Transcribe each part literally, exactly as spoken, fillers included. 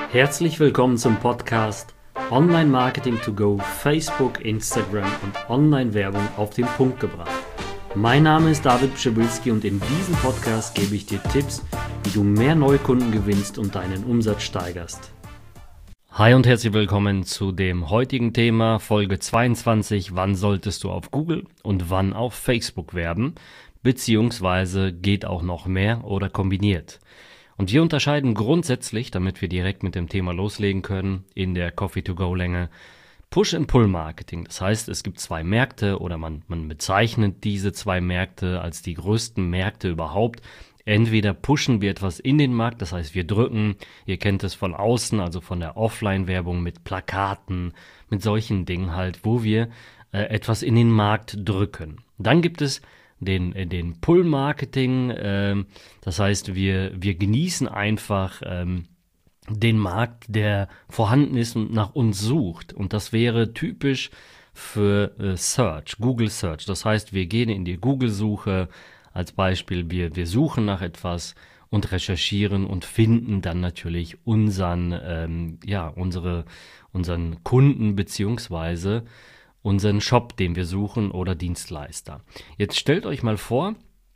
Herzlich willkommen zum Podcast Online Marketing to Go, Facebook, Instagram und Online-Werbung auf den Punkt gebracht. Mein Name ist David Pschibilski und in diesem Podcast gebe ich dir Tipps, wie du mehr Neukunden gewinnst und deinen Umsatz steigerst. Hi und herzlich willkommen zu dem heutigen Thema, Folge zweiundzwanzig. Wann solltest du auf Google und wann auf Facebook werben? Beziehungsweise geht auch noch mehr oder kombiniert. Und wir unterscheiden grundsätzlich, damit wir direkt mit dem Thema loslegen können, in der Coffee-to-Go-Länge Push-and-Pull-Marketing. Das heißt, es gibt zwei Märkte oder man, man bezeichnet diese zwei Märkte als die größten Märkte überhaupt. Entweder pushen wir etwas in den Markt, das heißt wir drücken, ihr kennt es von außen, also von der Offline-Werbung mit Plakaten, mit solchen Dingen halt, wo wir äh, etwas in den Markt drücken. Dann gibt es den, den Pull-Marketing, ähm, das heißt wir, wir genießen einfach ähm, den Markt, der vorhanden ist und nach uns sucht. Und das wäre typisch für äh, Search, Google Search. Das heißt, wir gehen in die Google-Suche, als Beispiel, wir, wir suchen nach etwas und recherchieren und finden dann natürlich unseren, ähm, ja, unsere, unseren Kunden beziehungsweise unseren Shop, den wir suchen oder Dienstleister. Jetzt stellt euch mal vor,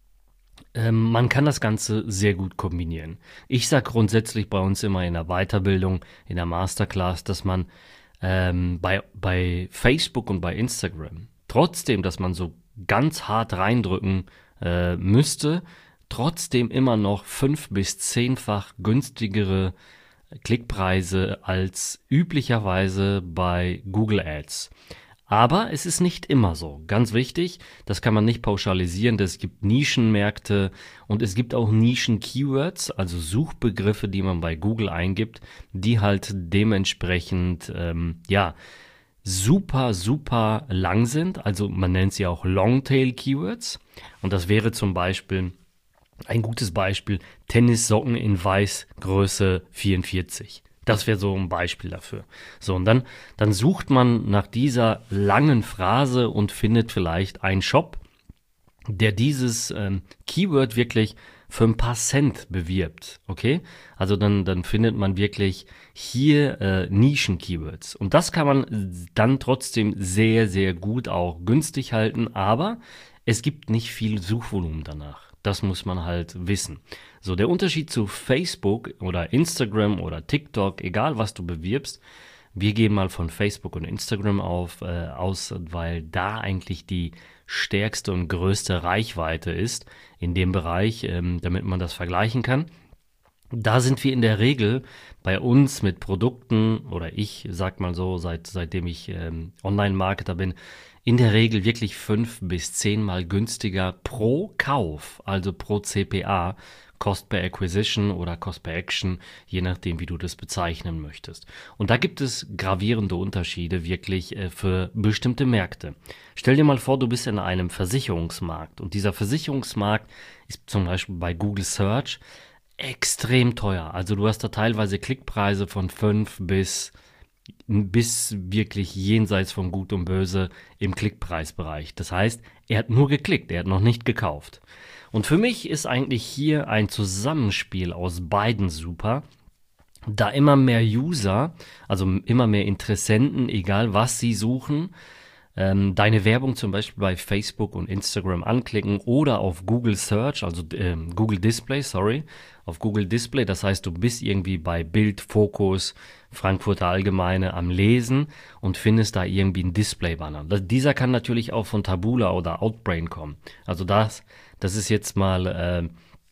ähm, man kann das Ganze sehr gut kombinieren. Ich sage grundsätzlich bei uns immer in der Weiterbildung, in der Masterclass, dass man ähm, bei, bei Facebook und bei Instagram trotzdem, dass man so ganz hart reindrücken äh, müsste, trotzdem immer noch fünf- bis zehnfach günstigere Klickpreise als üblicherweise bei Google Ads. Aber es ist nicht immer so. Ganz wichtig, das kann man nicht pauschalisieren. Es gibt Nischenmärkte und es gibt auch Nischen-Keywords, also Suchbegriffe, die man bei Google eingibt, die halt dementsprechend, ähm, ja, super, super lang sind. Also man nennt sie auch Longtail-Keywords. Und das wäre zum Beispiel, ein gutes Beispiel, Tennissocken in Weiß, Größe vierundvierzig. Das wäre so ein Beispiel dafür. So, und dann, dann sucht man nach dieser langen Phrase und findet vielleicht einen Shop, der dieses ähm, Keyword wirklich für ein paar Cent bewirbt, okay? Also dann, dann findet man wirklich hier äh, Nischen-Keywords. Und das kann man dann trotzdem sehr, sehr gut auch günstig halten, aber es gibt nicht viel Suchvolumen danach. Das muss man halt wissen. So, der Unterschied zu Facebook oder Instagram oder TikTok, egal was du bewirbst, wir gehen mal von Facebook und Instagram auf, äh, aus, weil da eigentlich die stärkste und größte Reichweite ist in dem Bereich, ähm, damit man das vergleichen kann. Da sind wir in der Regel bei uns mit Produkten, oder ich sag mal so, seit, seitdem ich ähm, Online-Marketer bin, in der Regel wirklich fünf bis zehnmal günstiger pro Kauf, also pro C P A, Cost per Acquisition oder Cost per Action, je nachdem, wie du das bezeichnen möchtest. Und da gibt es gravierende Unterschiede wirklich äh, für bestimmte Märkte. Stell dir mal vor, du bist in einem Versicherungsmarkt und dieser Versicherungsmarkt ist zum Beispiel bei Google Search extrem teuer. Also du hast da teilweise Klickpreise von fünf bis bis wirklich jenseits von Gut und Böse im Klickpreisbereich. Das heißt, er hat nur geklickt, er hat noch nicht gekauft. Und für mich ist eigentlich hier ein Zusammenspiel aus beiden super, da immer mehr User, also immer mehr Interessenten, egal was sie suchen, ähm, deine Werbung zum Beispiel bei Facebook und Instagram anklicken oder auf Google Search, also äh, Google Display, sorry, auf Google Display, das heißt, du bist irgendwie bei Bild, Fokus, Frankfurter Allgemeine am Lesen und findest da irgendwie einen Display-Banner. Dieser kann natürlich auch von Taboola oder Outbrain kommen. Also das, das ist jetzt mal, äh,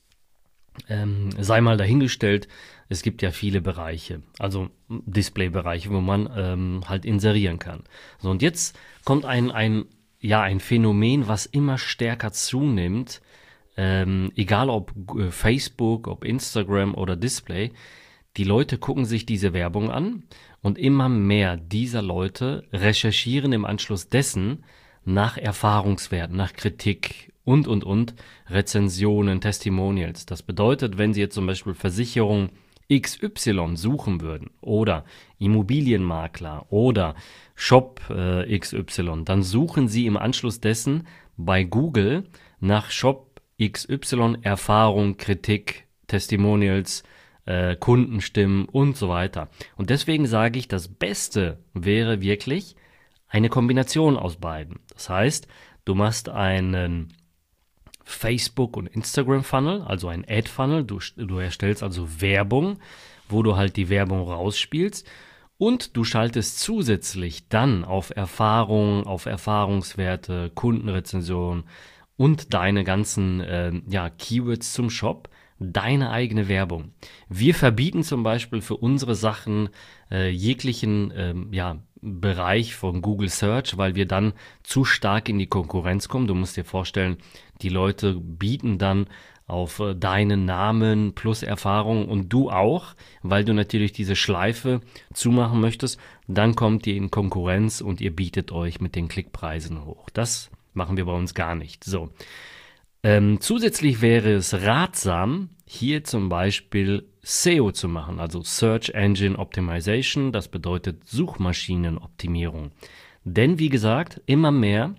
ähm, sei mal dahingestellt, es gibt ja viele Bereiche, also Display-Bereiche, wo man ähm, halt inserieren kann. So, und jetzt kommt ein, ein, ja, ein Phänomen, was immer stärker zunimmt, ähm, egal ob äh, Facebook, ob Instagram oder Display, die Leute gucken sich diese Werbung an und immer mehr dieser Leute recherchieren im Anschluss dessen nach Erfahrungswerten, nach Kritik und, und, und, Rezensionen, Testimonials. Das bedeutet, wenn Sie jetzt zum Beispiel Versicherung X Y suchen würden oder Immobilienmakler oder Shop äh, X Y, dann suchen Sie im Anschluss dessen bei Google nach Shop X Y Erfahrung, Kritik, Testimonials, äh, Kundenstimmen und so weiter. Und deswegen sage ich, das Beste wäre wirklich eine Kombination aus beiden. Das heißt, du machst einen Facebook- und Instagram-Funnel, also ein Ad-Funnel. Du, du erstellst also Werbung, wo du halt die Werbung rausspielst. Und du schaltest zusätzlich dann auf Erfahrung, auf Erfahrungswerte, Kundenrezension und deine ganzen äh, ja, Keywords zum Shop, deine eigene Werbung. Wir verbieten zum Beispiel für unsere Sachen äh, jeglichen äh, ja, Bereich von Google Search, weil wir dann zu stark in die Konkurrenz kommen. Du musst dir vorstellen, die Leute bieten dann auf äh, deinen Namen plus Erfahrung und du auch, weil du natürlich diese Schleife zumachen möchtest. Dann kommt ihr in Konkurrenz und ihr bietet euch mit den Klickpreisen hoch. Das machen wir bei uns gar nicht. So. Ähm, zusätzlich wäre es ratsam, hier zum Beispiel S E O zu machen, also Search Engine Optimization, das bedeutet Suchmaschinenoptimierung. Denn wie gesagt, immer mehr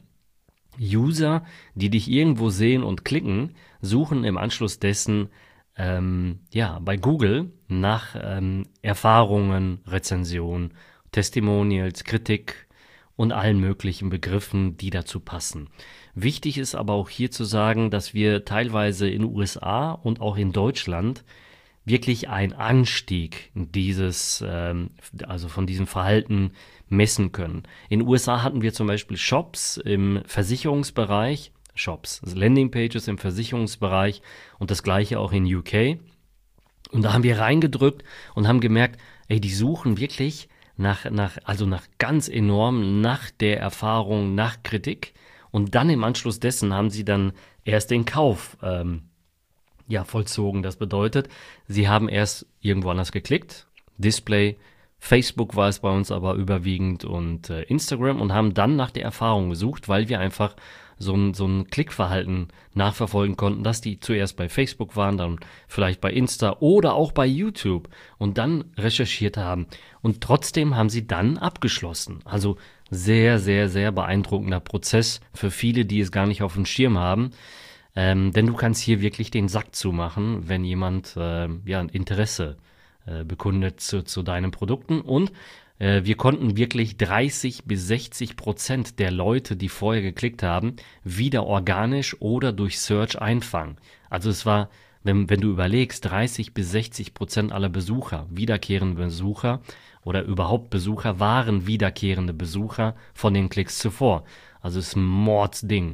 User, die dich irgendwo sehen und klicken, suchen im Anschluss dessen ähm, ja, bei Google nach ähm, Erfahrungen, Rezensionen, Testimonials, Kritik und allen möglichen Begriffen, die dazu passen. Wichtig ist aber auch hier zu sagen, dass wir teilweise in den U S A und auch in Deutschland wirklich einen Anstieg dieses, ähm, also von diesem Verhalten messen können. In den U S A hatten wir zum Beispiel Shops im Versicherungsbereich, Shops, also Landingpages im Versicherungsbereich und das gleiche auch in U K. Und da haben wir reingedrückt und haben gemerkt, ey, die suchen wirklich nach, nach, also nach ganz enorm, nach der Erfahrung, nach Kritik. Und dann im Anschluss dessen haben sie dann erst den Kauf ähm, ja, vollzogen. Das bedeutet, sie haben erst irgendwo anders geklickt, Display, Facebook war es bei uns aber überwiegend und äh, Instagram und haben dann nach der Erfahrung gesucht, weil wir einfach so ein, so ein Klickverhalten nachverfolgen konnten, dass die zuerst bei Facebook waren, dann vielleicht bei Insta oder auch bei YouTube und dann recherchiert haben. Und trotzdem haben sie dann abgeschlossen. Also sehr, sehr, sehr beeindruckender Prozess für viele, die es gar nicht auf dem Schirm haben. Ähm, denn du kannst hier wirklich den Sack zumachen, wenn jemand äh, ja, ein Interesse äh, bekundet zu, zu deinen Produkten. Und äh, wir konnten wirklich dreißig bis sechzig Prozent der Leute, die vorher geklickt haben, wieder organisch oder durch Search einfangen. Also es war, wenn, wenn du überlegst, dreißig bis sechzig Prozent aller Besucher, wiederkehrende Besucher oder überhaupt Besucher, waren wiederkehrende Besucher von den Klicks zuvor. Also es ist ein Mordsding.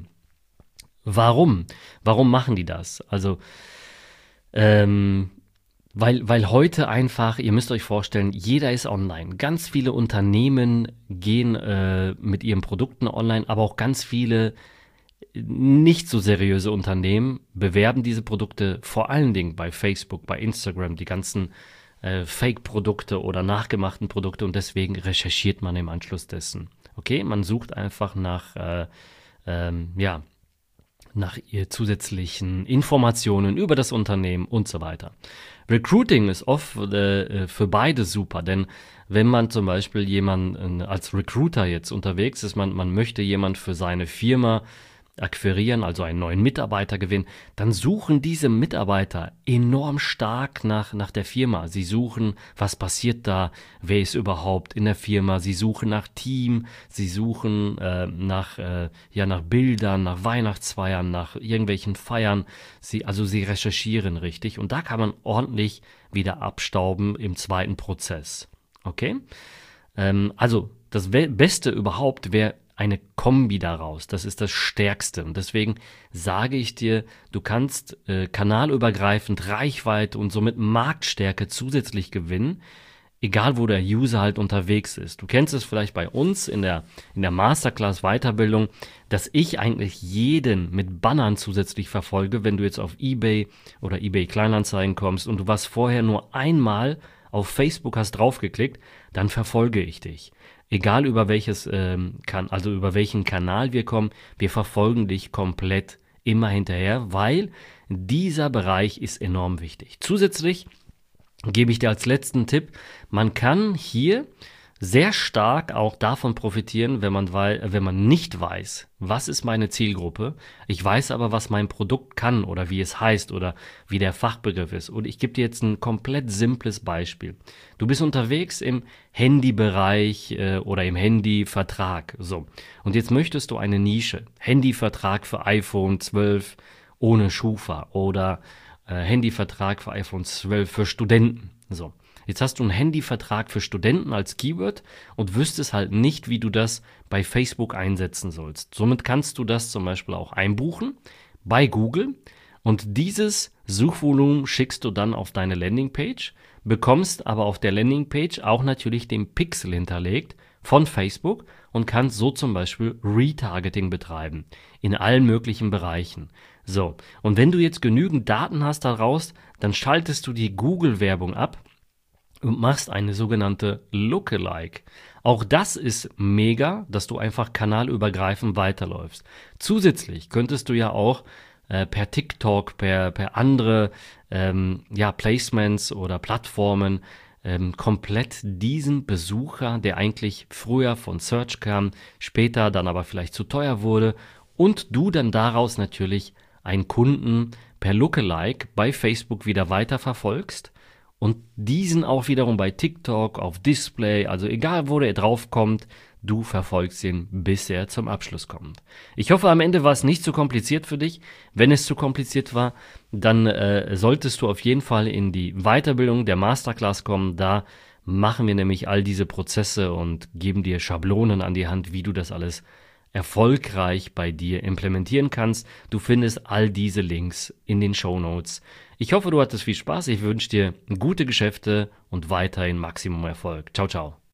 Warum? Warum machen die das? Also, ähm, weil, weil heute einfach, ihr müsst euch vorstellen, jeder ist online. Ganz viele Unternehmen gehen äh, mit ihren Produkten online, aber auch ganz viele nicht so seriöse Unternehmen bewerben diese Produkte vor allen Dingen bei Facebook, bei Instagram, die ganzen äh, Fake-Produkte oder nachgemachten Produkte und deswegen recherchiert man im Anschluss dessen. Okay, man sucht einfach nach, äh, ähm, ja, nach ihr zusätzlichen Informationen über das Unternehmen und so weiter. Recruiting ist oft äh, für beide super, denn wenn man zum Beispiel jemanden äh, als Recruiter jetzt unterwegs ist, man, man möchte jemand für seine Firma akquirieren, also einen neuen Mitarbeiter gewinnen, dann suchen diese Mitarbeiter enorm stark nach, nach der Firma. Sie suchen, was passiert da, wer ist überhaupt in der Firma, sie suchen nach Team, sie suchen äh, nach, äh, ja, nach Bildern, nach Weihnachtsfeiern, nach irgendwelchen Feiern, sie, also sie recherchieren richtig und da kann man ordentlich wieder abstauben im zweiten Prozess. Okay? Ähm, also das We- Beste überhaupt wäre eine Kombi daraus, das ist das Stärkste. Und deswegen sage ich dir, du kannst äh, kanalübergreifend Reichweite und somit Marktstärke zusätzlich gewinnen, egal wo der User halt unterwegs ist. Du kennst es vielleicht bei uns in der, in der Masterclass Weiterbildung, dass ich eigentlich jeden mit Bannern zusätzlich verfolge, wenn du jetzt auf eBay oder eBay Kleinanzeigen kommst und du warst vorher nur einmal auf Facebook, hast draufgeklickt, dann verfolge ich dich. Egal über welches ähm, kann, also über welchen Kanal wir kommen, wir verfolgen dich komplett immer hinterher, weil dieser Bereich ist enorm wichtig. Zusätzlich gebe ich dir als letzten Tipp, man kann hier sehr stark auch davon profitieren, wenn man, wei- wenn man nicht weiß, was ist meine Zielgruppe. Ich weiß aber, was mein Produkt kann oder wie es heißt oder wie der Fachbegriff ist. Und ich gebe dir jetzt ein komplett simples Beispiel. Du bist unterwegs im Handybereich äh, oder im Handyvertrag. So. Und jetzt möchtest du eine Nische. Handyvertrag für iPhone zwölf ohne Schufa oder äh, Handyvertrag für iPhone zwölf für Studenten. So. Jetzt hast du einen Handyvertrag für Studenten als Keyword und wüsstest halt nicht, wie du das bei Facebook einsetzen sollst. Somit kannst du das zum Beispiel auch einbuchen bei Google und dieses Suchvolumen schickst du dann auf deine Landingpage, bekommst aber auf der Landingpage auch natürlich den Pixel hinterlegt von Facebook und kannst so zum Beispiel Retargeting betreiben in allen möglichen Bereichen. So, und wenn du jetzt genügend Daten hast daraus, dann schaltest du die Google-Werbung ab und machst eine sogenannte Lookalike. Auch das ist mega, dass du einfach kanalübergreifend weiterläufst. Zusätzlich könntest du ja auch äh, per TikTok, per, per andere ähm, ja, Placements oder Plattformen ähm, komplett diesen Besucher, der eigentlich früher von Search kam, später dann aber vielleicht zu teuer wurde und du dann daraus natürlich einen Kunden per Lookalike bei Facebook wieder weiter verfolgst und diesen auch wiederum bei TikTok, auf Display, also egal wo der drauf kommt, du verfolgst ihn, bis er zum Abschluss kommt. Ich hoffe, am Ende war es nicht zu kompliziert für dich. Wenn es zu kompliziert war, dann äh, solltest du auf jeden Fall in die Weiterbildung der Masterclass kommen. Da machen wir nämlich all diese Prozesse und geben dir Schablonen an die Hand, wie du das alles erfolgreich bei dir implementieren kannst. Du findest all diese Links in den Shownotes. Ich hoffe, du hattest viel Spaß. Ich wünsche dir gute Geschäfte und weiterhin Maximum Erfolg. Ciao, ciao.